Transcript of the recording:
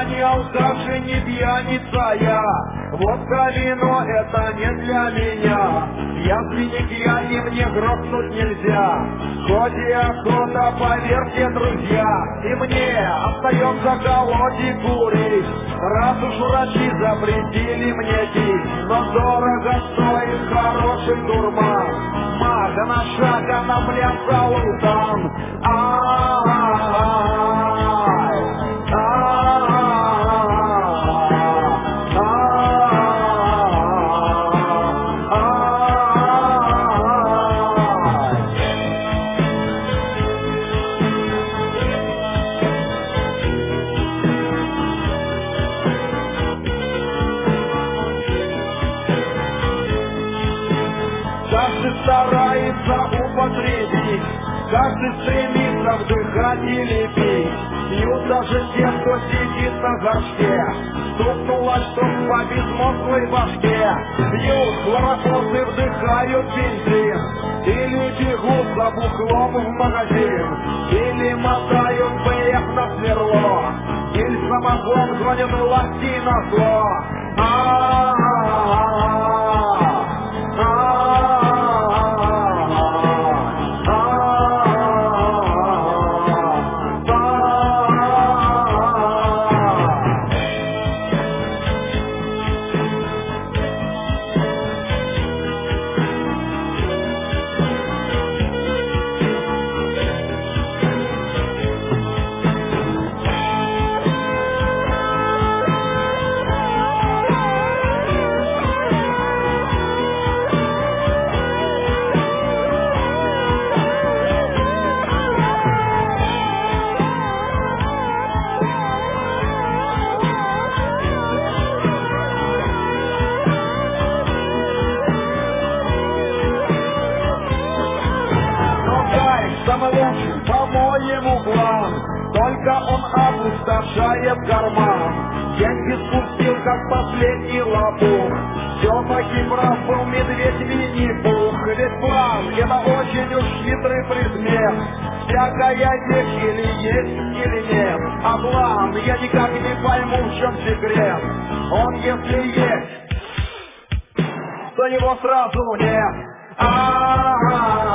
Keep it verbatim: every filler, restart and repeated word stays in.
не алкаш и не пьяница я. Водка, вино — это не для меня. Я свинек, я и мне грохнуть нельзя. Хоть и охота, поверьте, друзья, и мне остается колоть и курить. Раз уж врачи запретили мне пить, но дорого стоит хороший дурман. Мага на шага на пляса ултан. Каждый старается употребить, каждый стремится вдыхать или пить. Пьют даже те, кто сидит на горшке, стукнуло, что по безмозглой башке. Пьют хлорофосы, вдыхают бензин, или бегут за бухлом в магазин, или мотают бэк на сверло, или самогон гонят власти на зло. А-а-а-а-а. Самый лучший, по-моему, план, только он опустошает карман. Деньги спустил, как последний лопух. Все-таки прав был медведь Винни-Пух. Ведь план — это очень уж хитрый предмет. Всякая вещь или есть, или нет. А план, я никак не пойму, в чем секрет. Он, если есть, то его сразу нет. А-а-а.